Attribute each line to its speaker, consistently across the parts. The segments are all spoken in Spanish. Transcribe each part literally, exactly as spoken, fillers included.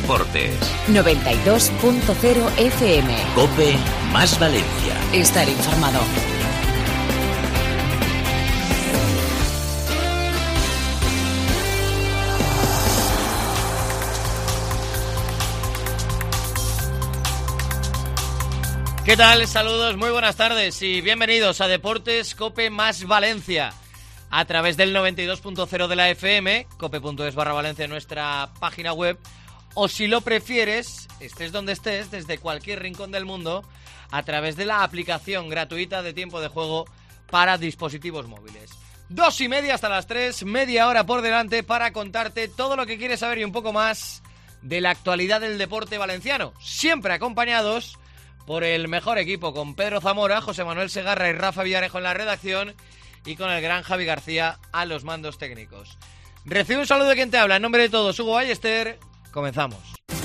Speaker 1: deportes.
Speaker 2: noventa y dos punto cero F M.
Speaker 1: COPE más Valencia.
Speaker 2: Estar informado.
Speaker 3: ¿Qué tal? Saludos, muy buenas tardes y bienvenidos a Deportes COPE más Valencia a través del noventa y dos punto cero de la F M, cope.es barra Valencia en nuestra página web, o si lo prefieres, estés donde estés, desde cualquier rincón del mundo, a través de la aplicación gratuita de tiempo de juego para dispositivos móviles. Dos y media hasta las tres, media hora por delante para contarte todo lo que quieres saber y un poco más de la actualidad del deporte valenciano, siempre acompañados por el mejor equipo, con Pedro Zamora, José Manuel Segarra y Rafa Villarejo en la redacción y con el gran Javi García a los mandos técnicos. Recibe un saludo de quien te habla, en nombre de todos, Hugo Ballester. Comenzamos.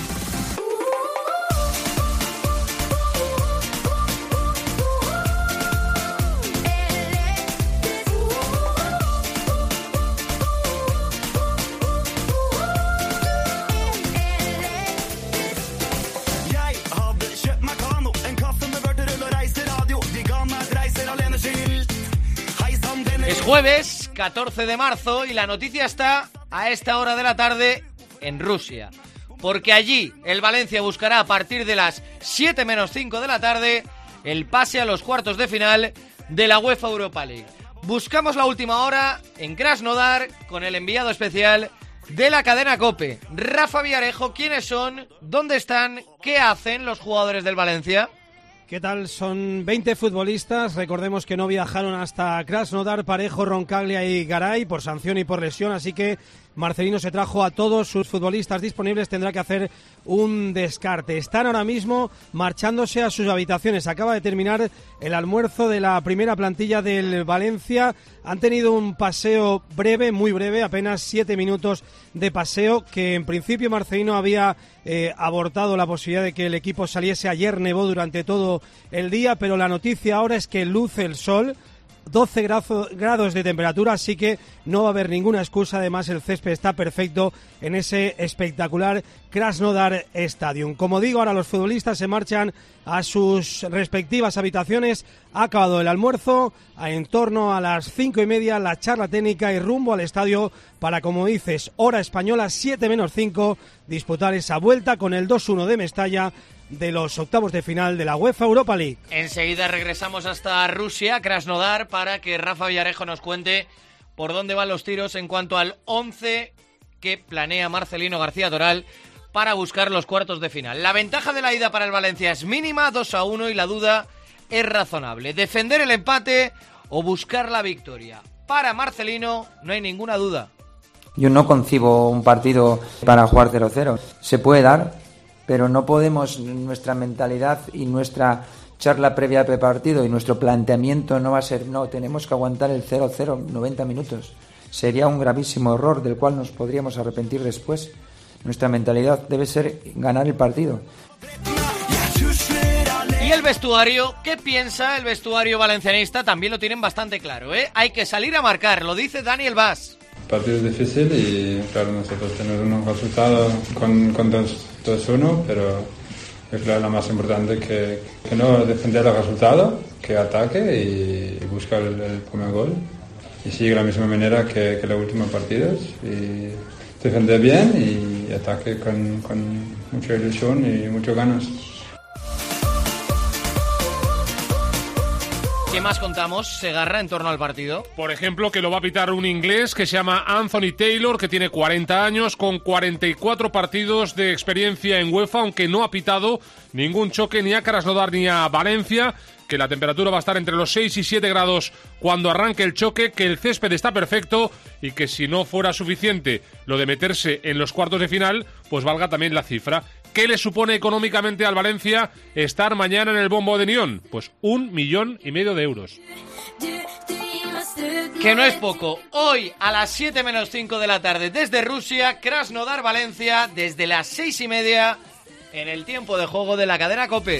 Speaker 3: Es jueves, catorce de marzo, y la noticia está a esta hora de la tarde en Rusia. Porque allí el Valencia buscará a partir de las siete menos cinco de la tarde el pase a los cuartos de final de la UEFA Europa League. Buscamos la última hora en Krasnodar con el enviado especial de la cadena COPE, Rafa Villarejo. ¿Quiénes son? ¿Dónde están? ¿Qué hacen los jugadores del Valencia?
Speaker 4: ¿Qué tal? Son veinte futbolistas. Recordemos que no viajaron hasta Krasnodar, Parejo, Roncaglia y Garay por sanción y por lesión, así que Marcelino se trajo a todos sus futbolistas disponibles. Tendrá que hacer un descarte. Están ahora mismo marchándose a sus habitaciones. Acaba de terminar el almuerzo de la primera plantilla del Valencia. Han tenido un paseo breve, muy breve, apenas siete minutos de paseo, que en principio Marcelino había eh, abortado la posibilidad de que el equipo saliese. Ayer nevó durante todo el día, pero la noticia ahora es que luce el sol. doce grados de temperatura, así que no va a haber ninguna excusa. Además, el césped está perfecto en ese espectacular Krasnodar Stadium. Como digo, ahora los futbolistas se marchan a sus respectivas habitaciones. Ha acabado el almuerzo, en torno a las cinco y media la charla técnica y rumbo al estadio para, como dices, hora española, siete menos cinco, disputar esa vuelta con el dos uno de Mestalla de los octavos de final de la UEFA Europa League.
Speaker 3: Enseguida regresamos hasta Rusia, Krasnodar, para que Rafa Villarejo nos cuente por dónde van los tiros en cuanto al once que planea Marcelino García Toral para buscar los cuartos de final. La ventaja de la ida para el Valencia es mínima, dos a uno, y la duda es razonable. ¿Defender el empate o buscar la victoria? Para Marcelino no hay ninguna duda.
Speaker 5: Yo no concibo un partido para jugar cero cero. Se puede dar, pero no podemos, nuestra mentalidad y nuestra charla previa de partido y nuestro planteamiento no va a ser, no, tenemos que aguantar el cero cero noventa minutos. Sería un gravísimo error del cual nos podríamos arrepentir después. Nuestra mentalidad debe ser ganar el partido.
Speaker 3: Y el vestuario, ¿qué piensa el vestuario valencianista? También lo tienen bastante claro, ¿eh? Hay que salir a marcar, lo dice Daniel Vaz.
Speaker 6: Partido difícil y claro, nosotros tenemos un resultado con, con dos uno, pero es claro, lo más importante que, que no defender el resultado, que ataque y, y buscar el, el primer gol y sigue de la misma manera que, que los últimos partidos y defender bien y ataque con, con mucha ilusión y muchas ganas.
Speaker 3: ¿Qué más contamos, Segarra, en torno al partido?
Speaker 7: Por ejemplo, que lo va a pitar un inglés que se llama Anthony Taylor, que tiene cuarenta años, con cuarenta y cuatro partidos de experiencia en UEFA, aunque no ha pitado ningún choque ni a Krasnodar ni a Valencia, que la temperatura va a estar entre los seis y siete grados cuando arranque el choque, que el césped está perfecto y que si no fuera suficiente lo de meterse en los cuartos de final, pues valga también la cifra. ¿Qué le supone económicamente al Valencia estar mañana en el Bombo de Nión? Pues un millón y medio de euros.
Speaker 3: Que no es poco. Hoy a las siete menos cinco de la tarde desde Rusia, Krasnodar, Valencia, desde las seis y media en el tiempo de juego de la cadena COPE.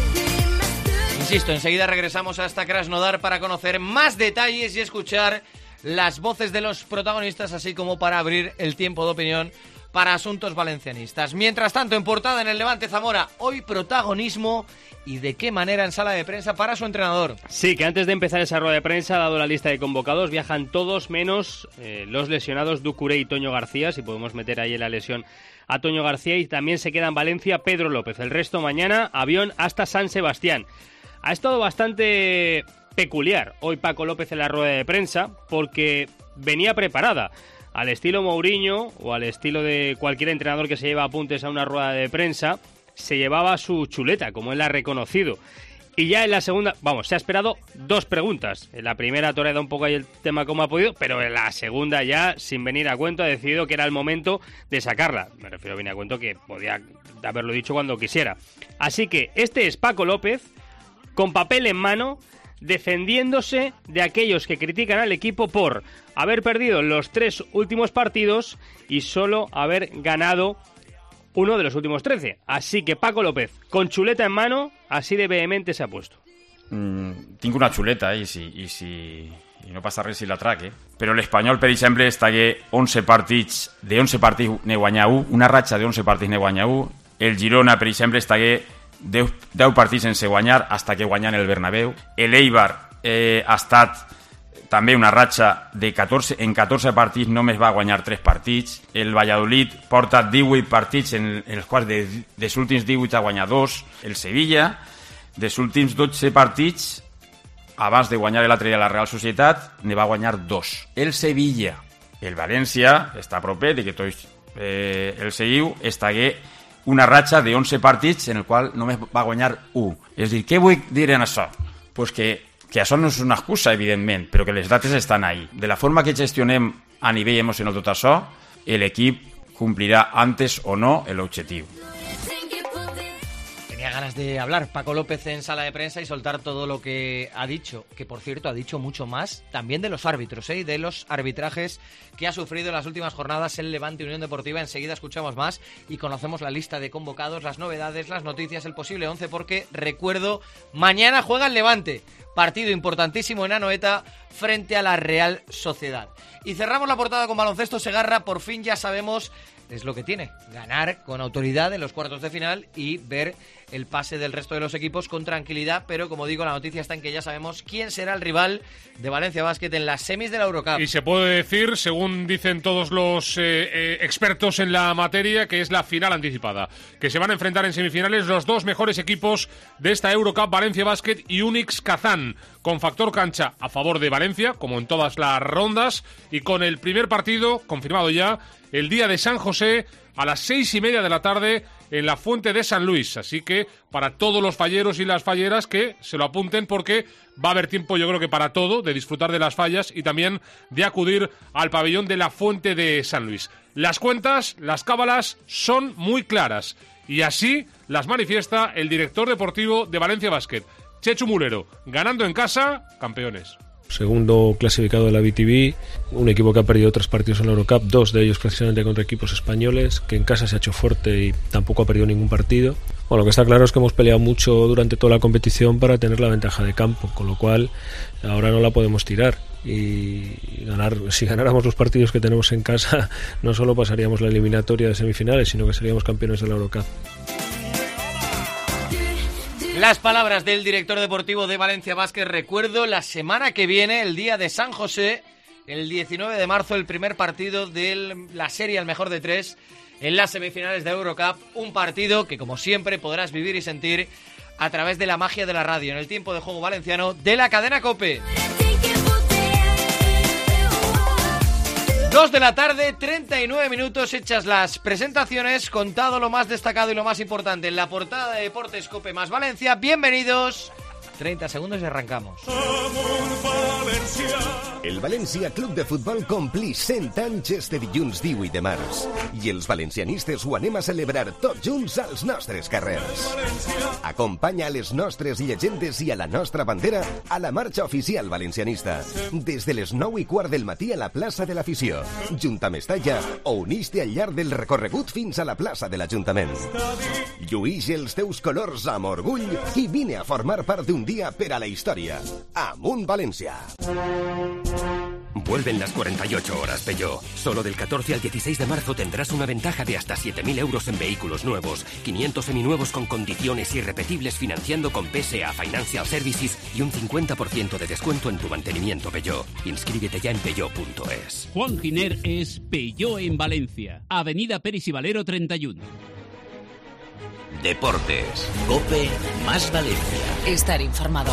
Speaker 3: Insisto, enseguida regresamos hasta Krasnodar para conocer más detalles y escuchar las voces de los protagonistas, así como para abrir el tiempo de opinión para asuntos valencianistas. Mientras tanto, en portada en el Levante Zamora, hoy protagonismo y de qué manera en sala de prensa para su entrenador.
Speaker 8: Sí, que antes de empezar esa rueda de prensa ha dado la lista de convocados, viajan todos menos eh, los lesionados Doucouré y Toño García, si podemos meter ahí en la lesión a Toño García, y también se queda en Valencia Pedro López. El resto mañana, avión hasta San Sebastián. Ha estado bastante peculiar hoy Paco López en la rueda de prensa porque venía preparada. Al estilo Mourinho o al estilo de cualquier entrenador que se lleva apuntes a una rueda de prensa, se llevaba su chuleta, como él ha reconocido. Y ya en la segunda, vamos, se ha esperado dos preguntas. En la primera ha toreado un poco ahí el tema como ha podido, pero en la segunda ya, sin venir a cuento, ha decidido que era el momento de sacarla. Me refiero a venir a cuento que podía haberlo dicho cuando quisiera. Así que este es Paco López, con papel en mano, defendiéndose de aquellos que critican al equipo por haber perdido los tres últimos partidos y solo haber ganado uno de los últimos trece. Así que Paco López, con chuleta en mano, así de vehemente se ha puesto.
Speaker 9: Mm, tinc una xuleta i, si, i, si, i no passa res si la traque. Però l'Espanyol, per exemple, estagué onze partits, de onze partits ne guanyar un, una ratxa de onze partits ne guanyar un. El Girona, per exemple, estagué deu, deu partits sense guanyar hasta que guanyan el Bernabéu. El Eibar eh, ha estat també una ratxa de catorze, en catorze partits només va guanyar tres partits. El Valladolid porta divuit partits en, en els quals de, dels últims divuit ha guanyat dos. El Sevilla, dels últims dotze partits, abans de guanyar l'altre dia la Real Societat, ne va guanyar dos. El Sevilla. El València està a propet de que tots eh, el seguiu, estagué una ratxa de onze partits en el qual només va guanyar un. És a dir, què vull dir en això? Pues que que això no és una excusa, evidentment, però que les dates estan ahí. De la forma que gestionem a nivell emocional tot això, l'equip complirà antes o no l'objectiu.
Speaker 3: Tenía ganas de hablar Paco López en sala de prensa y soltar todo lo que ha dicho, que por cierto ha dicho mucho más también de los árbitros, ¿eh? Y de los arbitrajes que ha sufrido en las últimas jornadas el Levante Unión Deportiva. Enseguida escuchamos más y conocemos la lista de convocados, las novedades, las noticias, el posible once, porque recuerdo, mañana juega el Levante, partido importantísimo en Anoeta frente a la Real Sociedad. Y cerramos la portada con baloncesto. Segarra, por fin ya sabemos, es lo que tiene, ganar con autoridad en los cuartos de final y ver el pase del resto de los equipos con tranquilidad, pero como digo, la noticia está en que ya sabemos quién será el rival de Valencia Basket en las semis de la Eurocup.
Speaker 7: Y se puede decir, según dicen todos los eh, eh, expertos en la materia, que es la final anticipada, que se van a enfrentar en semifinales los dos mejores equipos de esta Eurocup, Valencia Basket y Unix Kazán, con factor cancha a favor de Valencia, como en todas las rondas, y con el primer partido confirmado ya el día de San José a las seis y media de la tarde en la Fuente de San Luis. Así que para todos los falleros y las falleras que se lo apunten, porque va a haber tiempo, yo creo que para todo, de disfrutar de las fallas y también de acudir al pabellón de la Fuente de San Luis. Las cuentas, las cábalas son muy claras y así las manifiesta el director deportivo de Valencia Basket, Chechu Mulero. Ganando en casa, campeones.
Speaker 10: Segundo clasificado de la B T V, un equipo que ha perdido tres partidos en la Eurocup, dos de ellos precisamente contra equipos españoles, que en casa se ha hecho fuerte y tampoco ha perdido ningún partido. Bueno, lo que está claro es que hemos peleado mucho durante toda la competición para tener la ventaja de campo, con lo cual ahora no la podemos tirar. Y ganar, si ganáramos los partidos que tenemos en casa, no solo pasaríamos la eliminatoria de semifinales, sino que seríamos campeones de la Eurocup.
Speaker 3: Las palabras del director deportivo de Valencia Basket. Recuerdo, la semana que viene, el día de San José, el diecinueve de marzo, el primer partido de la serie al mejor de tres en las semifinales de Eurocup. Un partido que, como siempre, podrás vivir y sentir a través de la magia de la radio en el tiempo de juego valenciano de la cadena COPE. Dos de la tarde, treinta y nueve minutos, hechas las presentaciones, contado lo más destacado y lo más importante en la portada de Deportes COPE más Valencia. Bienvenidos, treinta segundos y arrancamos.
Speaker 11: El València Club de Futbol complix cent anys este dilluns divuit de març i els valencianistes ho anem a celebrar tots junts als nostres carrers. Acompanya a les nostres llegendes i a la nostra bandera a la marxa oficial valencianista des de les nou i quart del matí a la plaça de l'Afició, junt amb Mestalla, o uneix-te al llarg del recorregut fins a la plaça de l'Ajuntament. Lluïx els teus colors amb orgull i vine a formar part d'un dia per a la història. Amunt València!
Speaker 12: Vuelven las cuarenta y ocho horas Peugeot. Solo del catorce al dieciséis de marzo tendrás una ventaja de hasta siete mil euros en vehículos nuevos, quinientos seminuevos con condiciones irrepetibles financiando con P S A Financial Services y un cincuenta por ciento de descuento en tu mantenimiento Peugeot. Inscríbete ya en peugeot punto es.
Speaker 13: Juan Giner es Peugeot en Valencia. Avenida Peris y Valero treinta y uno.
Speaker 1: Deportes. COPE más Valencia.
Speaker 2: Estar informado.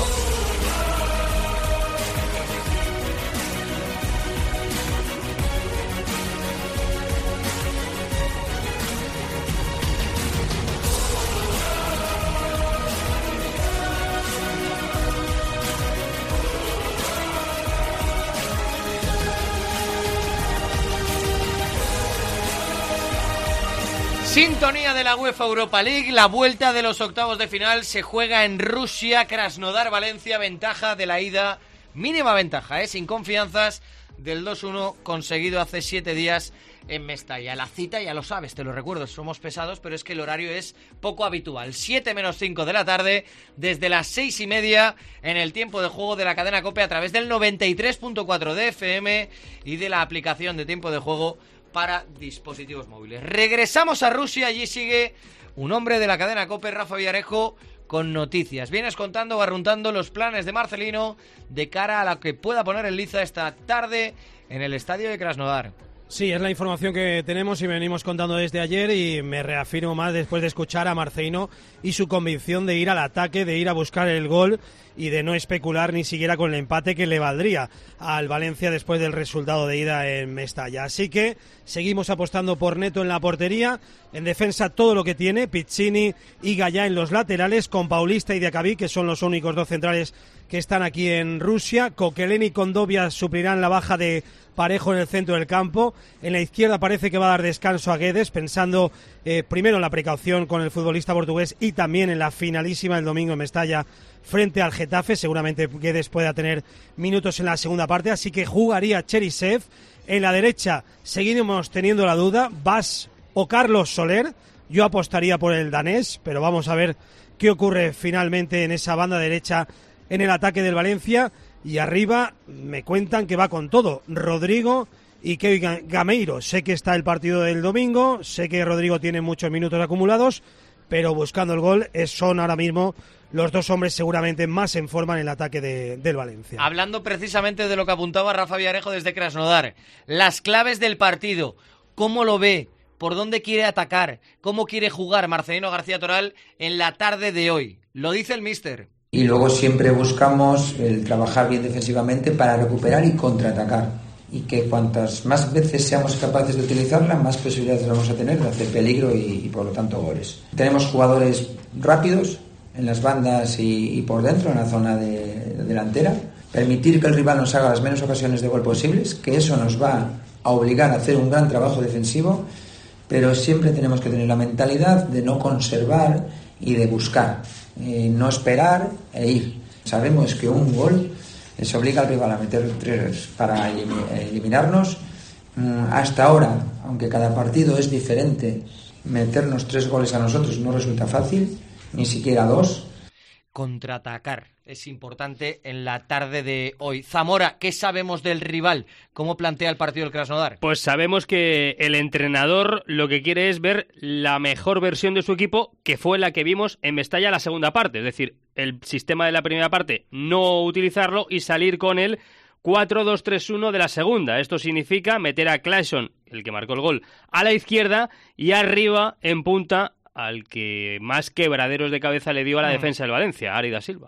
Speaker 3: Sintonía de la UEFA Europa League, la vuelta de los octavos de final se juega en Rusia, Krasnodar, Valencia, ventaja de la ida, mínima ventaja, ¿eh? Sin confianzas, del dos uno conseguido hace siete días en Mestalla. La cita, ya lo sabes, te lo recuerdo, somos pesados, pero es que el horario es poco habitual. siete menos cinco de la tarde, desde las seis y media, en el tiempo de juego de la cadena COPE a través del noventa y tres punto cuatro de F M y de la aplicación de tiempo de juego para dispositivos móviles. Regresamos a Rusia, allí sigue un hombre de la cadena COPE, Rafa Villarejo, con noticias. Vienes contando, barruntando los planes de Marcelino de cara a la que pueda poner en liza esta tarde en el estadio de Krasnodar.
Speaker 4: Sí, es la información que tenemos y venimos contando desde ayer y me reafirmo más después de escuchar a Marcelino y su convicción de ir al ataque, de ir a buscar el gol y de no especular ni siquiera con el empate que le valdría al Valencia después del resultado de ida en Mestalla. Así que seguimos apostando por Neto en la portería, en defensa todo lo que tiene, Piccini y Gallá en los laterales, con Paulista y Diacabí, que son los únicos dos centrales que están aquí en Rusia. Coquelin y Condovia suplirán la baja de Parejo en el centro del campo. En la izquierda parece que va a dar descanso a Guedes, pensando eh, primero en la precaución con el futbolista portugués y también en la finalísima del domingo en Mestalla frente al Getafe. Seguramente Guedes pueda tener minutos en la segunda parte, así que jugaría Cherisev. En la derecha seguimos teniendo la duda, Bas o Carlos Soler. Yo apostaría por el danés, pero vamos a ver qué ocurre finalmente en esa banda derecha en el ataque del Valencia. Y arriba me cuentan que va con todo, Rodrigo y Kevin Gameiro. Sé que está el partido del domingo, sé que Rodrigo tiene muchos minutos acumulados, pero buscando el gol son ahora mismo los dos hombres seguramente más en forma en el ataque de, del Valencia.
Speaker 3: Hablando precisamente de lo que apuntaba Rafa Villarejo desde Krasnodar, las claves del partido, ¿cómo lo ve? ¿Por dónde quiere atacar? ¿Cómo quiere jugar Marcelino García Toral en la tarde de hoy? Lo dice el míster.
Speaker 5: Y luego siempre buscamos el trabajar bien defensivamente para recuperar y contraatacar. Y que cuantas más veces seamos capaces de utilizarla, más posibilidades vamos a tener de hacer peligro y, y por lo tanto goles. Tenemos jugadores rápidos en las bandas y, y por dentro, en la zona de, de delantera. Permitir que el rival nos haga las menos ocasiones de gol posibles, que eso nos va a obligar a hacer un gran trabajo defensivo, pero siempre tenemos que tener la mentalidad de no conservar y de buscar. Eh, no esperar e ir. Sabemos que un gol les obliga al rival a meter tres para eliminarnos. Mm, hasta ahora, aunque cada partido es diferente, meternos tres goles a nosotros no resulta fácil, ni siquiera dos.
Speaker 3: Contraatacar es importante en la tarde de hoy. Zamora, ¿qué sabemos del rival? ¿Cómo plantea el partido del Krasnodar?
Speaker 8: Pues sabemos que el entrenador lo que quiere es ver la mejor versión de su equipo, que fue la que vimos en Mestalla la segunda parte. Es decir, el sistema de la primera parte, no utilizarlo y salir con el cuatro dos tres uno de la segunda. Esto significa meter a Claesson, el que marcó el gol, a la izquierda y arriba en punta al que más quebraderos de cabeza le dio a la mm. defensa del Valencia, Ari da Silva.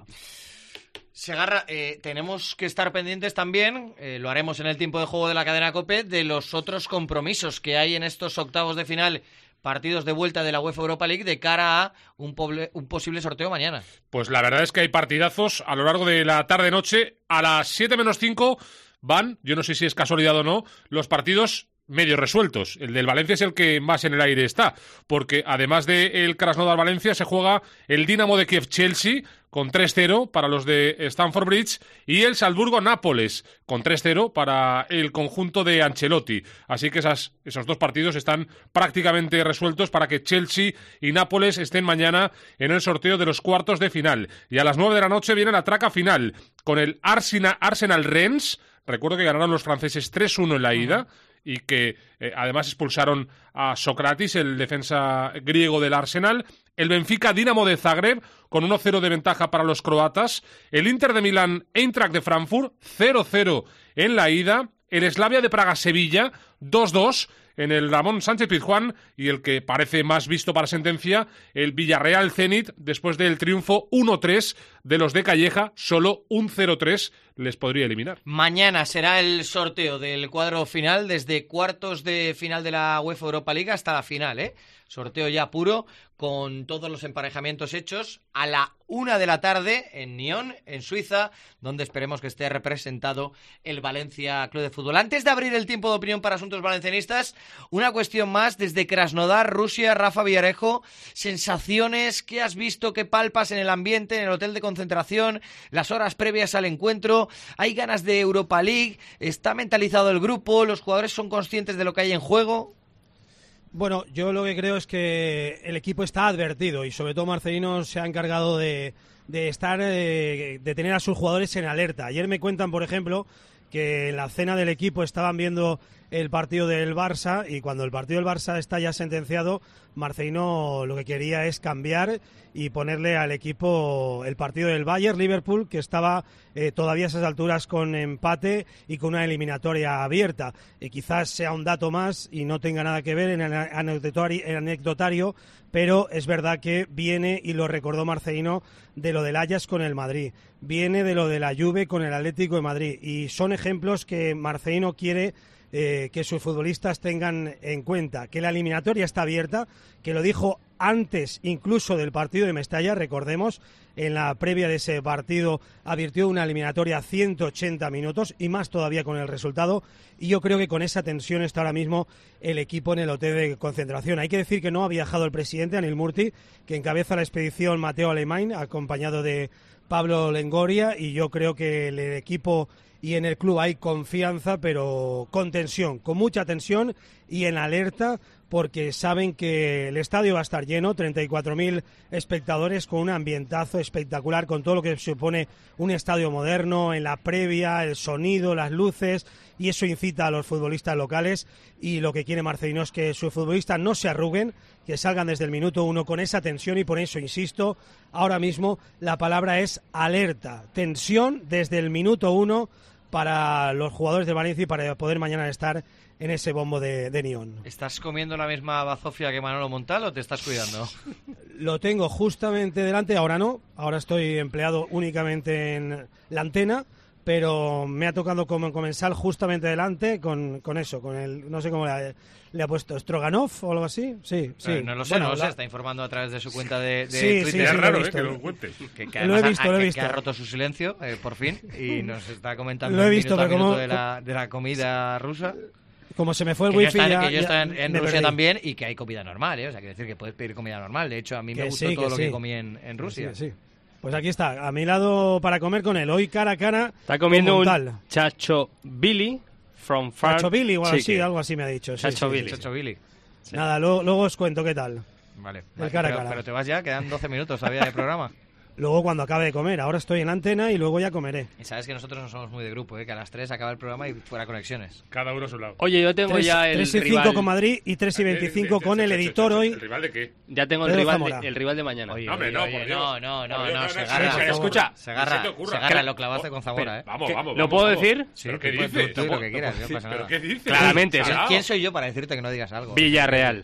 Speaker 3: Segarra, eh, tenemos que estar pendientes también, eh, lo haremos en el tiempo de juego de la cadena COPE, de los otros compromisos que hay en estos octavos de final, partidos de vuelta de la UEFA Europa League de cara a un, poble, un posible sorteo mañana.
Speaker 7: Pues la verdad es que hay partidazos a lo largo de la tarde-noche. A las siete menos cinco van, yo no sé si es casualidad o no, los partidos medio resueltos. El del Valencia es el que más en el aire está, porque además del Krasnodar-Valencia se juega el Dinamo de Kiev-Chelsea con tres cero para los de Stamford Bridge y el Salzburgo-Nápoles con tres cero para el conjunto de Ancelotti. Así que esas, esos dos partidos están prácticamente resueltos para que Chelsea y Nápoles estén mañana en el sorteo de los cuartos de final. Y a las nueve de la noche viene la traca final con el Arsenal, Arsenal Rennes, Recuerdo que ganaron los franceses tres uno en la ida uh-huh. y que eh, además expulsaron a Socrates, el defensa griego del Arsenal. El Benfica Dinamo de Zagreb con uno cero de ventaja para los croatas. El Inter de Milán Eintracht de Frankfurt cero cero en la ida. El Slavia de Praga Sevilla dos dos en el Ramón Sánchez Pizjuán, y el que parece más visto para sentencia, el Villarreal Zenit, después del triunfo uno tres de los de Calleja, solo un cero tres les podría eliminar.
Speaker 3: Mañana será el sorteo del cuadro final, desde cuartos de final de la UEFA Europa League hasta la final, ¿eh? Sorteo ya puro, con todos los emparejamientos hechos, a la una de la tarde en Nyon, en Suiza, donde esperemos que esté representado el Valencia Club de Fútbol. Antes de abrir el tiempo de opinión para asuntos valencianistas, una cuestión más desde Krasnodar, Rusia. Rafa Villarejo, sensaciones que has visto, que palpas en el ambiente, en el hotel de concentración, las horas previas al encuentro. ¿Hay ganas de Europa League? ¿Está mentalizado el grupo? ¿Los jugadores son conscientes de lo que hay en juego?
Speaker 4: Bueno, yo lo que creo es que el equipo está advertido y sobre todo Marcelino se ha encargado de, de estar, de, de tener a sus jugadores en alerta. Ayer me cuentan, por ejemplo, que en la cena del equipo estaban viendo el partido del Barça y cuando el partido del Barça está ya sentenciado, Marcelino lo que quería es cambiar y ponerle al equipo el partido del Bayern-Liverpool, que estaba eh, todavía a esas alturas con empate y con una eliminatoria abierta. Eh, quizás sea un dato más y no tenga nada que ver en el anecdotario, el anecdotario, pero es verdad que viene, y lo recordó Marcelino, de lo del Ajax con el Madrid, viene de lo de la Juve con el Atlético de Madrid, y son ejemplos que Marcelino quiere Eh, que sus futbolistas tengan en cuenta, que la eliminatoria está abierta, que lo dijo antes incluso del partido de Mestalla. Recordemos, en la previa de ese partido advirtió una eliminatoria a ciento ochenta minutos y más todavía con el resultado, y yo creo que con esa tensión está ahora mismo el equipo en el hotel de concentración. Hay que decir que no ha viajado el presidente, Anil Murti, que encabeza la expedición Mateo Alemany, acompañado de Pablo Longoria, y yo creo que el equipo y en el club hay confianza, pero con tensión, con mucha tensión y en alerta, porque saben que el estadio va a estar lleno, treinta y cuatro mil espectadores, con un ambientazo espectacular, con todo lo que supone un estadio moderno, en la previa, el sonido, las luces, y eso incita a los futbolistas locales, y lo que quiere Marcelino es que sus futbolistas no se arruguen, que salgan desde el minuto uno con esa tensión, y por eso, insisto, ahora mismo la palabra es alerta, tensión desde el minuto uno para los jugadores de Valencia y para poder mañana estar en ese bombo de, de Nyon.
Speaker 3: ¿Estás comiendo la misma bazofia que Manolo Montal o te estás cuidando?
Speaker 4: Lo tengo justamente delante, ahora no, ahora estoy empleado únicamente en la antena, pero me ha tocado como comensal justamente delante con, con eso, con el, no sé cómo le, le ha puesto, Stroganov o algo así. Sí, sí.
Speaker 3: Eh, no lo sé,
Speaker 4: bueno,
Speaker 3: no lo
Speaker 4: la...
Speaker 3: sé, está informando a través de su cuenta de, de
Speaker 4: sí,
Speaker 3: Twitter.
Speaker 4: Sí, sí,
Speaker 7: es raro,
Speaker 4: eh,
Speaker 7: que lo cuentes.
Speaker 3: Que, que
Speaker 4: lo he visto,
Speaker 3: ha,
Speaker 4: lo he
Speaker 3: que,
Speaker 4: visto.
Speaker 3: que ha roto su silencio, eh, por fin, y nos está comentando
Speaker 4: lo he
Speaker 3: el
Speaker 4: visto,
Speaker 3: minuto a
Speaker 4: pero
Speaker 3: minuto
Speaker 4: como,
Speaker 3: de, la, de la comida rusa.
Speaker 4: Como se me fue el
Speaker 3: que
Speaker 4: wifi,
Speaker 3: yo está,
Speaker 4: ya,
Speaker 3: que yo está en, en Rusia
Speaker 4: perdí.
Speaker 3: también, y que hay comida normal, ¿eh? O sea, quiere decir que puedes pedir comida normal. De hecho, a mí
Speaker 4: que
Speaker 3: me gustó
Speaker 4: sí,
Speaker 3: todo
Speaker 4: que
Speaker 3: lo
Speaker 4: sí.
Speaker 3: que comí en, en Rusia.
Speaker 4: Sí, sí. Pues aquí está, a mi lado para comer con él. Hoy cara a cara.
Speaker 8: Está comiendo un
Speaker 4: tal.
Speaker 8: Chacho Billy from Far...
Speaker 4: Chacho Billy o algo
Speaker 8: sí,
Speaker 4: así,
Speaker 8: que...
Speaker 4: algo así me ha dicho. Sí,
Speaker 8: Chacho
Speaker 4: sí,
Speaker 8: Billy.
Speaker 4: sí,
Speaker 3: Chacho Billy.
Speaker 8: Sí.
Speaker 4: Nada, luego, luego os cuento qué tal.
Speaker 3: Vale,
Speaker 4: El
Speaker 3: vale
Speaker 4: cara a
Speaker 3: pero,
Speaker 4: cara.
Speaker 3: pero te vas ya, quedan doce minutos todavía de programa.
Speaker 4: Luego cuando acabe de comer, ahora estoy en la antena y luego ya comeré.
Speaker 3: Y sabes que nosotros no somos muy de grupo, ¿eh? Que a las tres acaba el programa y fuera conexiones.
Speaker 7: Cada uno a su lado.
Speaker 8: Oye, yo tengo
Speaker 4: tres,
Speaker 8: ya el
Speaker 4: tres y
Speaker 8: rival...
Speaker 4: cinco con Madrid y tres y veinticinco con el editor hoy.
Speaker 7: ¿El rival de qué?
Speaker 8: Ya tengo el
Speaker 4: Pedro
Speaker 8: rival
Speaker 4: Zamora.
Speaker 8: de, el rival de mañana.
Speaker 3: Oye,
Speaker 7: No, hombre, no,
Speaker 3: oye,
Speaker 7: por Dios.
Speaker 3: no, no, no,
Speaker 7: Por Dios,
Speaker 3: no,
Speaker 7: no,
Speaker 3: se
Speaker 7: no,
Speaker 3: agarra.
Speaker 7: no, no,
Speaker 8: escucha,
Speaker 3: se agarra,
Speaker 7: no se te ocurra.
Speaker 3: se agarra, lo clavaste con Zamora,
Speaker 8: Pero-
Speaker 3: ¿eh?
Speaker 7: Vamos,
Speaker 8: ¿Qué?
Speaker 7: vamos,
Speaker 8: ¿Lo
Speaker 7: vamos,
Speaker 8: puedo
Speaker 7: vamos.
Speaker 8: decir?
Speaker 3: Sí,
Speaker 7: ¿Pero
Speaker 3: tú
Speaker 7: qué
Speaker 3: puedes-
Speaker 7: dices?
Speaker 3: tú lo que quieras, no pasa
Speaker 7: ¿Pero
Speaker 3: nada.
Speaker 7: qué dices?
Speaker 8: Claramente,
Speaker 7: Salao.
Speaker 3: ¿Quién soy yo para decirte que no digas algo?
Speaker 8: Villarreal.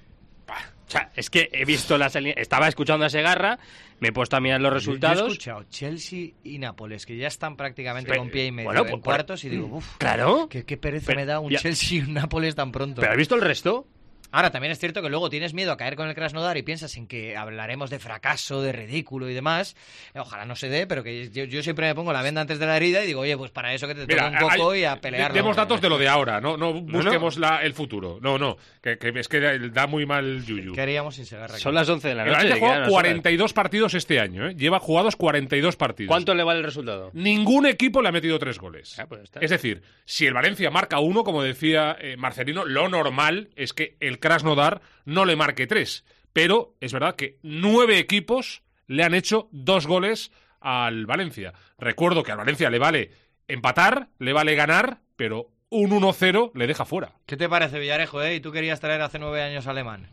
Speaker 8: O sea, es que he visto las alineaciones. Estaba escuchando a Segarra, me he puesto a mirar los
Speaker 3: Yo he
Speaker 8: resultados.
Speaker 3: escuchado Chelsea y Nápoles, que ya están prácticamente
Speaker 8: Sí.
Speaker 3: con pie y medio
Speaker 8: Bueno,
Speaker 3: en
Speaker 8: pues,
Speaker 3: cuartos, y digo, uff,
Speaker 8: Claro.
Speaker 3: qué, qué pereza
Speaker 8: Pero-
Speaker 3: me da un
Speaker 8: ya-
Speaker 3: Chelsea y un Nápoles tan pronto.
Speaker 8: ¿Pero has visto el resto?
Speaker 3: Ahora, también es cierto que luego tienes miedo a caer con el Krasnodar y piensas en que hablaremos de fracaso, de ridículo y demás. Ojalá no se dé, pero que yo, yo siempre me pongo la venda antes de la herida y digo, oye, pues para eso que te toque
Speaker 7: Mira,
Speaker 3: un poco
Speaker 7: hay-
Speaker 3: y a pelear.
Speaker 7: Demos datos de lo de ahora, no, no busquemos
Speaker 8: no.
Speaker 7: La, el futuro. No, no, que, que es que da muy mal yuyu.
Speaker 3: ¿Qué haríamos sin Segarra aquí?
Speaker 8: Son las once de la
Speaker 7: El
Speaker 8: noche.
Speaker 7: Valencia
Speaker 8: ¿de qué
Speaker 7: juega
Speaker 8: ganas
Speaker 7: cuarenta y dos partidos este año, ¿eh? Lleva jugados cuarenta y dos partidos.
Speaker 8: ¿Cuánto le vale el resultado?
Speaker 7: Ningún equipo le ha metido tres goles.
Speaker 8: Ah, pues está.
Speaker 7: Es decir, si el Valencia marca uno, como decía eh, Marcelino, lo normal es que el Krasnodar no le marque tres. Pero es verdad que nueve equipos le han hecho dos goles al Valencia. Recuerdo que al Valencia le vale empatar, le vale ganar, pero un uno cero le deja fuera.
Speaker 3: ¿Qué te parece, Villarejo, eh? ¿Y tú querías traer hace nueve años alemán?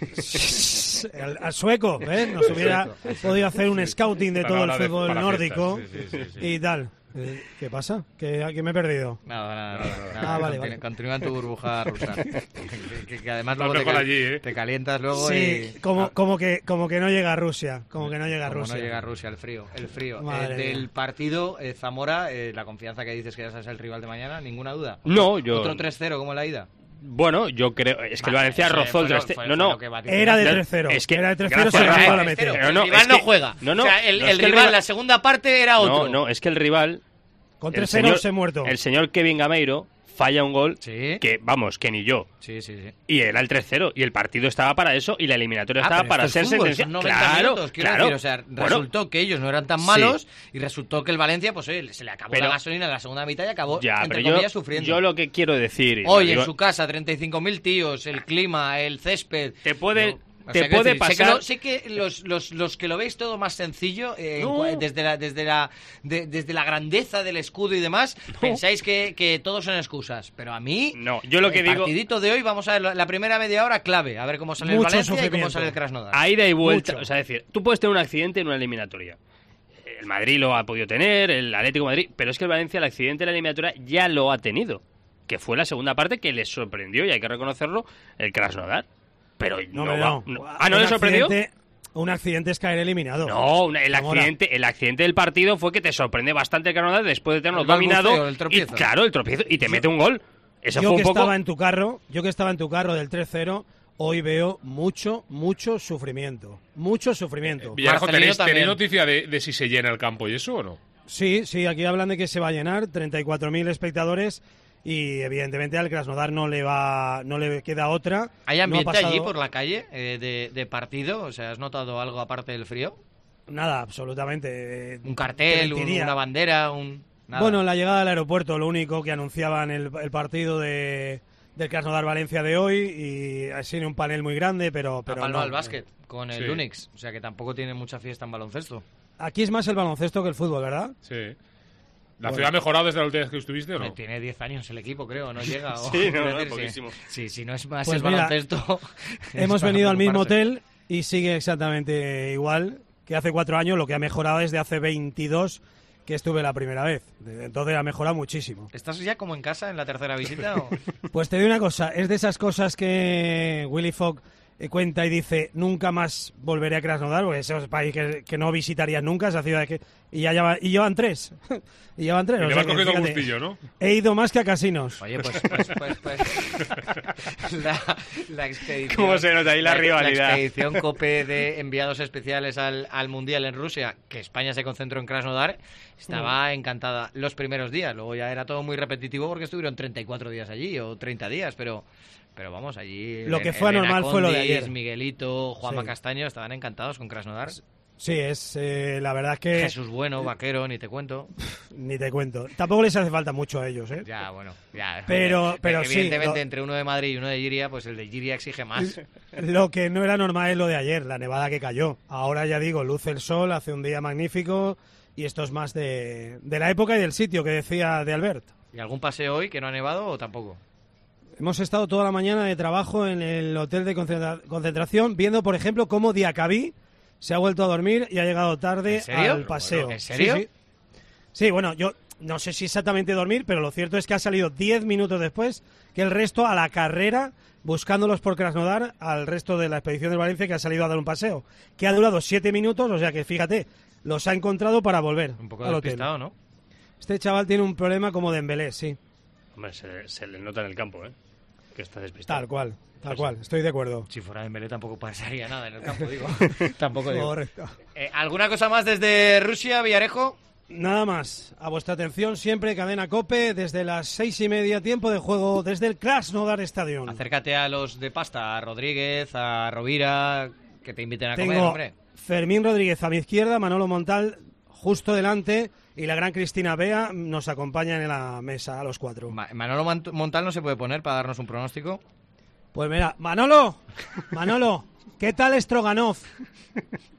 Speaker 4: Al, al sueco, ¿eh? Nos hubiera podido hacer un scouting de todo el fútbol nórdico sí, sí, sí, sí. y tal. ¿Qué pasa? ¿Que, ¿Que me he perdido?
Speaker 3: Nada, nada, nada. nada.
Speaker 4: Ah, vale,
Speaker 3: Continúa,
Speaker 4: vale.
Speaker 3: continúa en tu burbuja rusa. que, que, que además luego te,
Speaker 7: allí, ¿eh?
Speaker 3: te calientas luego
Speaker 4: sí,
Speaker 3: y...
Speaker 4: como, como, que, como que no llega a Rusia. Como que no llega a
Speaker 3: como
Speaker 4: Rusia.
Speaker 3: no llega a Rusia, el frío. El frío.
Speaker 4: Madre
Speaker 3: Eh, del
Speaker 4: mía.
Speaker 3: partido, eh, Zamora, eh, la confianza que dices que ya sabes el rival de mañana, ninguna duda.
Speaker 8: No, yo...
Speaker 3: Otro tres cero, ¿cómo la ida?
Speaker 8: Bueno, yo creo... Es que el
Speaker 3: Vale,
Speaker 8: Valencia
Speaker 3: eso
Speaker 8: rozó el
Speaker 3: fue lo-
Speaker 8: tres cero.
Speaker 3: fue-
Speaker 8: No,
Speaker 3: fue
Speaker 8: no.
Speaker 3: lo que batiste.
Speaker 4: Era de tres cero.
Speaker 8: Es que...
Speaker 4: Era de tres cero,
Speaker 8: gracias,
Speaker 4: se
Speaker 8: Rafa.
Speaker 4: ganó la metió.
Speaker 3: Pero
Speaker 8: No,
Speaker 3: el
Speaker 8: no,
Speaker 3: rival
Speaker 8: es
Speaker 3: no
Speaker 8: que-
Speaker 3: juega.
Speaker 8: No, no.
Speaker 3: O sea, el,
Speaker 8: no, es
Speaker 3: el
Speaker 8: que el
Speaker 3: rival,
Speaker 8: rival-
Speaker 3: la segunda parte era otro.
Speaker 8: No, no, es que el rival...
Speaker 4: Con
Speaker 8: el
Speaker 4: tres cero
Speaker 8: señor-
Speaker 4: se muerto.
Speaker 8: El señor Kevin Gameiro falla un gol
Speaker 3: Sí.
Speaker 8: que, vamos, que ni yo.
Speaker 3: Sí, sí, sí.
Speaker 8: Y era el tres cero. Y el partido estaba para eso y la eliminatoria
Speaker 3: Ah,
Speaker 8: estaba
Speaker 3: pero
Speaker 8: para
Speaker 3: esto
Speaker 8: ser
Speaker 3: es fútbol,
Speaker 8: sentencia.
Speaker 3: son noventa
Speaker 8: Claro,
Speaker 3: minutos, quiero
Speaker 8: claro.
Speaker 3: decir, o sea,
Speaker 8: Bueno,
Speaker 3: resultó que ellos no eran tan
Speaker 8: sí.
Speaker 3: malos y resultó que el Valencia, pues oye, se le acabó
Speaker 8: Pero-
Speaker 3: la gasolina en la segunda mitad y acabó,
Speaker 8: ya,
Speaker 3: entre
Speaker 8: pero yo,
Speaker 3: comillas, sufriendo.
Speaker 8: yo lo que quiero decir... y lo
Speaker 3: Hoy
Speaker 8: digo-
Speaker 3: en su casa, treinta y cinco mil tíos, el clima, el césped...
Speaker 8: Te puede...
Speaker 3: No, o
Speaker 8: Te
Speaker 3: sea, quiero
Speaker 8: puede
Speaker 3: decir, sé que,
Speaker 8: pasar...
Speaker 3: lo- sé que los, los, los que lo veis todo más sencillo, eh,
Speaker 8: No.
Speaker 3: en cua- desde la desde la de- desde la grandeza del escudo y demás, pensáis que, que todos son excusas. Pero a mí,
Speaker 8: No, yo lo que
Speaker 3: el
Speaker 8: digo...
Speaker 3: partidito de hoy, vamos a ver la- la primera media hora clave, a ver cómo sale
Speaker 4: Mucho
Speaker 3: el Valencia y cómo
Speaker 4: sufrimiento.
Speaker 3: sale el Krasnodar.
Speaker 8: A ida y vuelta.
Speaker 4: Mucho.
Speaker 8: O sea, es decir, tú puedes tener un accidente en una eliminatoria. El Madrid lo ha podido tener, el Atlético de Madrid, pero es que el Valencia el accidente en la eliminatoria ya lo ha tenido. Que fue la segunda parte que les sorprendió, y hay que reconocerlo, el Krasnodar. Pero
Speaker 4: No,
Speaker 8: no,
Speaker 4: hombre,
Speaker 8: va-
Speaker 4: no.
Speaker 8: no. Ah, ¿no
Speaker 4: Un
Speaker 8: le sorprendió?
Speaker 4: accidente- Un accidente es caer eliminado.
Speaker 8: No, una- el
Speaker 4: Zamora.
Speaker 8: accidente, el accidente del partido fue que te sorprende bastante el Krasnodar después de tenerlo
Speaker 3: El
Speaker 8: dominado.
Speaker 3: balbuceo, el
Speaker 8: Y
Speaker 3: tropiezo.
Speaker 8: claro, el tropiezo, y te mete un gol. Eso
Speaker 4: yo
Speaker 8: fue
Speaker 4: que
Speaker 8: un poco...
Speaker 4: estaba en tu carro, yo que estaba en tu carro del tres cero, hoy veo mucho, mucho sufrimiento. Mucho sufrimiento.
Speaker 7: Villarejo,
Speaker 3: Marcelino
Speaker 7: ¿tenéis,
Speaker 3: también.
Speaker 7: ¿tenéis noticia de, de si se llena el campo y eso o no?
Speaker 4: Sí, sí, aquí hablan de que se va a llenar, treinta y cuatro mil espectadores y evidentemente al Krasnodar no le va, no le queda otra.
Speaker 3: ¿Hay
Speaker 4: No ha
Speaker 3: ambiente
Speaker 4: pasado
Speaker 3: allí por la calle eh, de, de partido? O sea, ¿has notado algo aparte del frío?
Speaker 4: Nada, absolutamente. eh,
Speaker 3: ¿Un
Speaker 4: te
Speaker 3: cartel, un-
Speaker 4: mentiría.
Speaker 3: una bandera, un...? Nada.
Speaker 4: Bueno, la llegada al aeropuerto, lo único que anunciaban el, el partido de, del Krasnodar-Valencia de hoy y así en un panel muy grande, pero, pero
Speaker 3: Apaló
Speaker 4: no.
Speaker 3: al básquet con el
Speaker 7: Sí.
Speaker 3: Unix, o sea que tampoco tiene mucha fiesta en baloncesto.
Speaker 4: Aquí es más el baloncesto que el fútbol, ¿verdad?
Speaker 7: Sí. ¿La
Speaker 4: Bueno.
Speaker 7: ciudad ha mejorado desde la última vez que estuviste o no?
Speaker 3: Tiene diez años el equipo, creo, no llega. o-
Speaker 8: Sí, no,
Speaker 3: quiero
Speaker 8: no,
Speaker 3: decir,
Speaker 8: poquísimo.
Speaker 3: Si, si, si no es más
Speaker 4: Pues
Speaker 3: el
Speaker 4: mira,
Speaker 3: baloncesto... es
Speaker 4: Hemos
Speaker 3: para
Speaker 4: venido al mismo
Speaker 3: preocuparse.
Speaker 4: hotel y sigue exactamente igual que hace cuatro años, lo que ha mejorado desde hace veintidós que estuve la primera vez. Desde entonces ha mejorado muchísimo.
Speaker 3: ¿Estás ya como en casa en la tercera visita? O...
Speaker 4: Pues te digo una cosa, es de esas cosas que Willy Fogg eh, cuenta y dice, nunca más volveré a Krasnodar, porque ese es un país que, que no visitarías nunca, esa ciudad que... Y ya lleva- y llevan tres. y llevan tres.
Speaker 7: Y
Speaker 4: o
Speaker 7: le
Speaker 4: sea
Speaker 7: vas
Speaker 4: que,
Speaker 7: cogiendo
Speaker 4: fíjate,
Speaker 7: gustillo, ¿no?
Speaker 4: He ido más que a casinos.
Speaker 3: Oye, pues, pues, pues, pues la, la expedición...
Speaker 8: ¿Cómo se nota ahí la rivalidad?
Speaker 3: La expedición COPE de enviados especiales al, al Mundial en Rusia, que España se concentró en Krasnodar, estaba encantada los primeros días. Luego ya era todo muy repetitivo porque estuvieron treinta y cuatro días allí, o treinta días, pero... Pero vamos, allí...
Speaker 4: Lo que fue
Speaker 3: Elena
Speaker 4: anormal fue lo de
Speaker 3: Condis,
Speaker 4: ayer.
Speaker 3: Miguelito, Juanma
Speaker 4: Sí.
Speaker 3: Castaño, estaban encantados con Krasnodar.
Speaker 4: Sí, es eh, la verdad es que...
Speaker 3: Jesús Bueno, Vaquero, ni te cuento.
Speaker 4: Ni te cuento. Tampoco les hace falta mucho a ellos, ¿eh?
Speaker 3: Ya, bueno, ya.
Speaker 4: Pero- pero sí,
Speaker 3: Evidentemente,
Speaker 4: lo-
Speaker 3: entre uno de Madrid y uno de Giria, pues el de Giria exige más.
Speaker 4: Lo que no era normal es lo de ayer, la nevada que cayó. Ahora ya digo, luce el sol, hace un día magnífico y esto es más de, de la época y del sitio que decía de Albert.
Speaker 3: ¿Y algún paseo hoy que no ha nevado o tampoco?
Speaker 4: Hemos estado toda la mañana de trabajo en el hotel de concentra- concentración viendo, por ejemplo, cómo Diacabí se ha vuelto a dormir y ha llegado tarde
Speaker 3: ¿En serio?
Speaker 4: al paseo.
Speaker 3: ¿En serio?
Speaker 4: Sí, sí. Sí, bueno, yo no sé si exactamente dormir, pero lo cierto es que ha salido diez minutos después que el resto a la carrera, buscándolos por Krasnodar, al resto de la expedición de Valencia que ha salido a dar un paseo, que ha durado siete minutos, o sea que fíjate, los ha encontrado para volver
Speaker 3: Un poco
Speaker 4: al hotel.
Speaker 3: despistado, ¿no?
Speaker 4: Este chaval tiene un problema como Dembélé, sí,
Speaker 8: Hombre, se, se le nota en el campo, ¿eh? Que está despistado.
Speaker 4: tal cual, tal
Speaker 8: Pues
Speaker 4: cual, estoy de acuerdo.
Speaker 3: Si fuera Dembélé tampoco pasaría nada en el campo, digo. tampoco digo.
Speaker 4: Correcto.
Speaker 3: Eh, ¿Alguna cosa más desde Rusia, Villarejo?
Speaker 4: Nada más, a vuestra atención siempre, Cadena COPE, desde las seis y media, tiempo de juego, desde el Krasnodar Stadium.
Speaker 3: Acércate a los de pasta, a Rodríguez, a Rovira, que te inviten a comer,
Speaker 4: Tengo
Speaker 3: hombre.
Speaker 4: Fermín Rodríguez a mi izquierda, Manolo Montal justo delante y la gran Cristina Bea nos acompañan en la mesa a los cuatro.
Speaker 3: Ma- Manolo Mont- Montal no se puede poner para darnos un pronóstico.
Speaker 4: Pues mira, Manolo, Manolo, ¿qué tal Stroganov?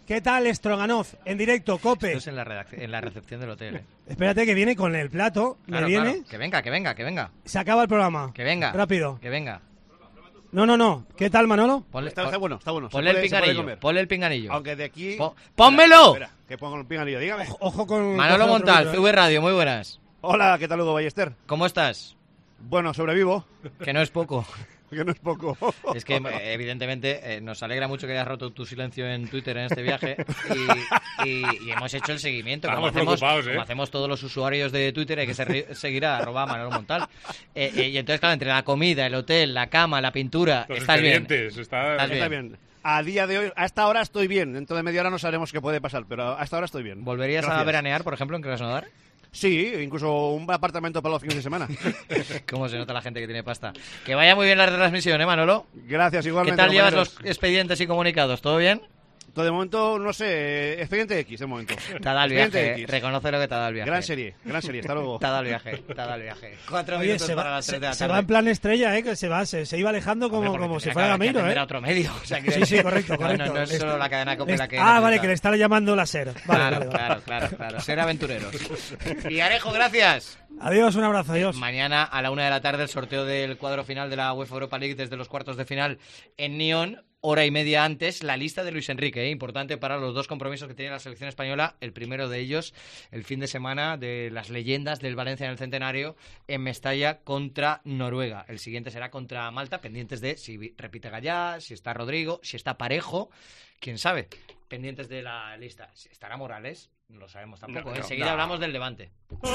Speaker 4: ¿Qué tal, Stroganov? En directo, COPE.
Speaker 3: Esto es en la, redacción, en la recepción del hotel. ¿eh?
Speaker 4: Espérate que viene con el plato.
Speaker 3: Claro,
Speaker 4: me viene.
Speaker 3: Claro. Que venga, que venga, que venga.
Speaker 4: Se acaba el programa.
Speaker 3: Que venga.
Speaker 4: Rápido.
Speaker 3: Que venga.
Speaker 4: No, no, no. ¿Qué tal, Manolo?
Speaker 3: Ponle,
Speaker 14: está, está bueno, está bueno.
Speaker 3: Ponle el pinganillo. Ponle el pinganillo.
Speaker 14: Aunque de aquí...
Speaker 3: Po ¡Pónmelo!
Speaker 14: Espera, espera, que pongo el pinganillo, dígame.
Speaker 4: Ojo, ojo con...
Speaker 3: Manolo Montal, C V Radio, muy buenas.
Speaker 14: Hola, ¿qué tal, Hugo Ballester?
Speaker 3: ¿Cómo estás?
Speaker 14: Bueno, sobrevivo.
Speaker 3: Que no es poco.
Speaker 14: Que no es poco.
Speaker 3: Es que, evidentemente, eh, nos alegra mucho que hayas roto tu silencio en Twitter en este viaje y, y, y hemos hecho el seguimiento. Como hacemos,
Speaker 7: ¿eh?
Speaker 3: como hacemos todos los usuarios de Twitter, hay que ser, seguir a arroba Manolo Montal. Eh, eh, y entonces, claro, entre la comida, el hotel, la cama, la pintura,
Speaker 7: Los
Speaker 3: estás bien.
Speaker 7: Está,
Speaker 3: estás bien.
Speaker 14: Está bien. A día de hoy, a esta hora estoy bien. Dentro de media hora no sabremos qué puede pasar, pero a esta hora estoy bien.
Speaker 3: ¿Volverías
Speaker 14: Gracias.
Speaker 3: a veranear, por ejemplo, en Krasnodar?
Speaker 14: Sí, incluso un apartamento para los fines de semana.
Speaker 3: ¿Cómo se nota la gente que tiene pasta? Que vaya muy bien la retransmisión, ¿eh, Manolo?
Speaker 14: Gracias, igualmente.
Speaker 3: ¿Qué tal llevas
Speaker 14: compañeros?
Speaker 3: los expedientes y comunicados? ¿Todo bien?
Speaker 14: Todo de momento, no sé, expediente X de momento.
Speaker 3: Te ha dado el viaje, reconoce lo que te ha dado el viaje.
Speaker 14: Gran serie, gran serie, hasta luego.
Speaker 3: Te ha dado el viaje, te ha dado el viaje. Cuatro
Speaker 4: Oye,
Speaker 3: minutos
Speaker 4: se
Speaker 3: para
Speaker 4: va,
Speaker 3: las tres
Speaker 4: se,
Speaker 3: de la
Speaker 4: se
Speaker 3: tarde.
Speaker 4: va en plan estrella, ¿eh? Que se va, se, se iba alejando como,
Speaker 3: Hombre,
Speaker 4: como si
Speaker 3: tendría
Speaker 4: fuera
Speaker 3: que
Speaker 4: Gameiro,
Speaker 3: atender
Speaker 4: ¿eh?
Speaker 3: a otro medio. O sea, que
Speaker 4: Sí, sí, correcto,
Speaker 3: no,
Speaker 4: correcto.
Speaker 3: No, no, es solo la cadena COPE la que
Speaker 4: Ah,
Speaker 3: necesita.
Speaker 4: vale, que le está llamando la SER. Vale,
Speaker 3: Claro,
Speaker 4: vale, vale.
Speaker 3: claro, claro, claro. Ser aventureros. Villarejo, gracias.
Speaker 4: Adiós, un abrazo, adiós.
Speaker 3: Mañana a la una de la tarde el sorteo del cuadro final de la UEFA Europa League desde los cuartos de final en Nyon. Hora y media antes, la lista de Luis Enrique, ¿eh? Importante para los dos compromisos que tiene la selección española. El primero de ellos, el fin de semana de las leyendas del Valencia en el Centenario en Mestalla contra Noruega. El siguiente será contra Malta, pendientes de si repite Gallá, si está Rodrigo, si está Parejo, quién sabe. Pendientes de la lista. Si estará Morales, no lo sabemos tampoco.
Speaker 14: No,
Speaker 3: ¿eh?
Speaker 14: no,
Speaker 3: Enseguida
Speaker 14: no.
Speaker 3: hablamos del Levante.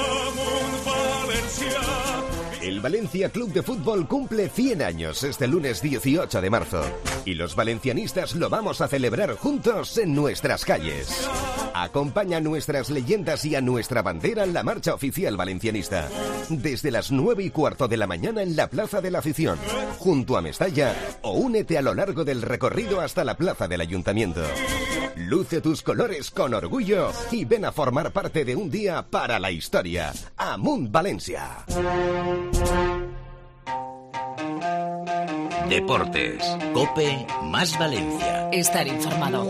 Speaker 11: El Valencia Club de Fútbol cumple cien años este lunes dieciocho de marzo y los valencianistas lo vamos a celebrar juntos en nuestras calles. Acompaña a nuestras leyendas y a nuestra bandera en la marcha oficial valencianista desde las nueve y cuarto de la mañana en la Plaza de la Afición, junto a Mestalla, o únete a lo largo del recorrido hasta la Plaza del Ayuntamiento. Luce tus colores con orgullo y ven a formar parte de un día para la historia. Amunt Valencia.
Speaker 1: Deportes. COPE más Valencia.
Speaker 2: Estar informado.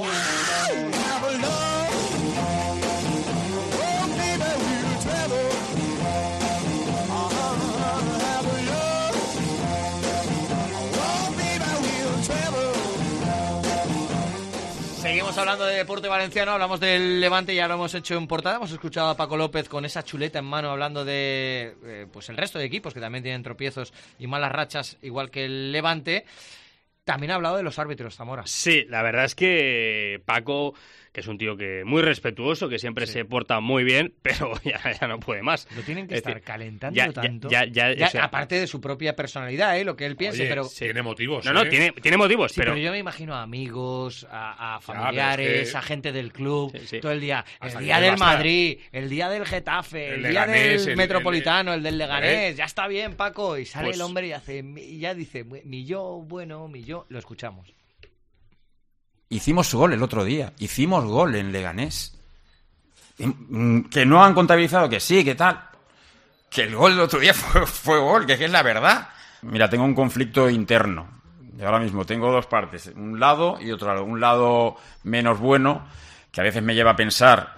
Speaker 3: Seguimos hablando de deporte valenciano, hablamos del Levante, ya lo hemos hecho en portada, hemos escuchado a Paco López con esa chuleta en mano hablando de eh, pues el resto de equipos que también tienen tropiezos y malas rachas, igual que el Levante. También ha hablado de los árbitros, Zamora.
Speaker 8: Sí, la verdad es que Paco, que es un tío que muy respetuoso, que siempre sí. se porta muy bien, pero ya, ya no puede más.
Speaker 3: Lo tienen que
Speaker 8: es
Speaker 3: estar
Speaker 8: decir,
Speaker 3: calentando
Speaker 8: ya,
Speaker 3: tanto.
Speaker 8: Ya, ya, ya,
Speaker 3: Ya,
Speaker 8: o sea,
Speaker 3: aparte de su propia personalidad, ¿eh? Lo que él piense,
Speaker 7: Oye,
Speaker 3: pero...
Speaker 7: sí. Tiene motivos,
Speaker 8: No, no,
Speaker 7: ¿eh?
Speaker 8: tiene, tiene motivos,
Speaker 3: Sí,
Speaker 8: pero...
Speaker 3: pero yo me imagino a amigos, a, a
Speaker 7: Ya,
Speaker 3: familiares,
Speaker 7: pero es que-
Speaker 3: a gente del club,
Speaker 8: Sí, sí.
Speaker 3: todo el día.
Speaker 7: Hasta
Speaker 3: El
Speaker 7: que
Speaker 3: día
Speaker 7: va
Speaker 3: del
Speaker 7: a estar.
Speaker 3: Madrid, el día del Getafe, el,
Speaker 7: El
Speaker 3: día
Speaker 7: Leganés,
Speaker 3: del
Speaker 7: el-
Speaker 3: Metropolitano, el,
Speaker 7: el-
Speaker 3: del Leganés. Ya está bien, Paco. Y sale
Speaker 8: Pues-
Speaker 3: el hombre y hace y ya dice, mi yo, bueno, mi yo. Lo escuchamos.
Speaker 9: Hicimos gol el otro día. Hicimos gol en Leganés. Que no han contabilizado que sí, que tal. Que el gol del otro día fue, fue gol, que es la verdad. Mira, tengo un conflicto interno. Y ahora mismo tengo dos partes. Un lado y otro lado. Un lado menos bueno, que a veces me lleva a pensar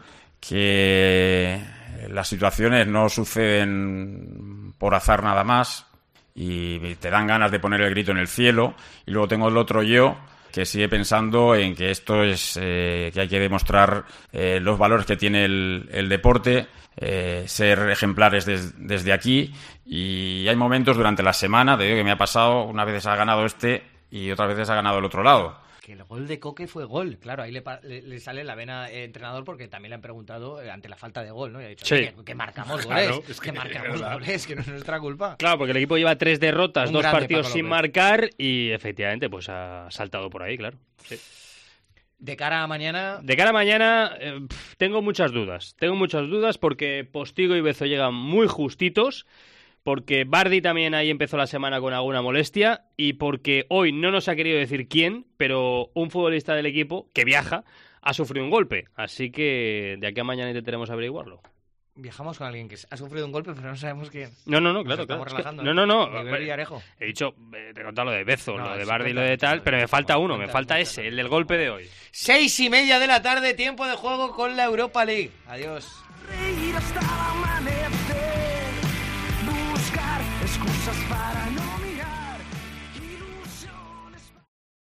Speaker 9: que las situaciones no suceden por azar nada más. Y te dan ganas de poner el grito en el cielo. Y luego tengo el otro yo, que sigue pensando en que esto es eh, que hay que demostrar eh, los valores que tiene el, el deporte, eh, ser ejemplares des, desde aquí, y hay momentos durante la semana, te digo que me ha pasado, una vez ha ganado este y otras veces ha ganado el otro lado.
Speaker 3: Que el gol de Coque fue gol. Claro, ahí le, pa- le, le sale la vena eh, entrenador porque también le han preguntado eh, ante la falta de gol, ¿no? Y ha dicho
Speaker 8: Sí.
Speaker 3: que, que marcamos goles,
Speaker 8: Claro,
Speaker 3: es
Speaker 8: es
Speaker 3: que,
Speaker 8: que
Speaker 3: marcamos
Speaker 8: es verdad.
Speaker 3: goles, que no es nuestra culpa.
Speaker 8: Claro, porque el equipo lleva tres derrotas,
Speaker 3: Un
Speaker 8: dos
Speaker 3: grande,
Speaker 8: partidos
Speaker 3: Paco
Speaker 8: sin
Speaker 3: López.
Speaker 8: marcar y efectivamente pues ha saltado por ahí, claro. Sí.
Speaker 3: De cara a mañana...
Speaker 8: De cara a mañana eh, pf, tengo muchas dudas. Tengo muchas dudas porque Postigo y Bezo llegan muy justitos, porque Bardi también ahí empezó la semana con alguna molestia y porque hoy no nos ha querido decir quién, pero un futbolista del equipo que viaja ha sufrido un golpe. Así que de aquí a mañana intentaremos averiguarlo.
Speaker 3: viajamos con alguien que ha sufrido un golpe, pero no sabemos quién.
Speaker 8: No, no, no, claro,
Speaker 3: Nos
Speaker 8: claro.
Speaker 3: estamos
Speaker 8: Es que-
Speaker 3: relajando.
Speaker 8: no, no, no.
Speaker 3: Nivel Villarejo.
Speaker 8: He dicho, eh, te he contado lo de Bezo,
Speaker 3: No,
Speaker 8: lo de
Speaker 3: eso
Speaker 8: Bardi y lo
Speaker 3: cuenta,
Speaker 8: de tal,
Speaker 3: cuenta,
Speaker 8: pero me falta uno, me
Speaker 3: cuenta,
Speaker 8: falta
Speaker 3: cuenta.
Speaker 8: ese, el del golpe de hoy.
Speaker 3: Seis y media de la tarde, tiempo de juego con la Europa League. Adiós.
Speaker 15: Reír hasta el amanecer, buscar excusas para no mirar.